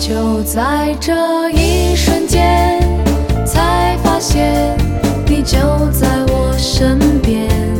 就在这一瞬间，才发现你就在我身边。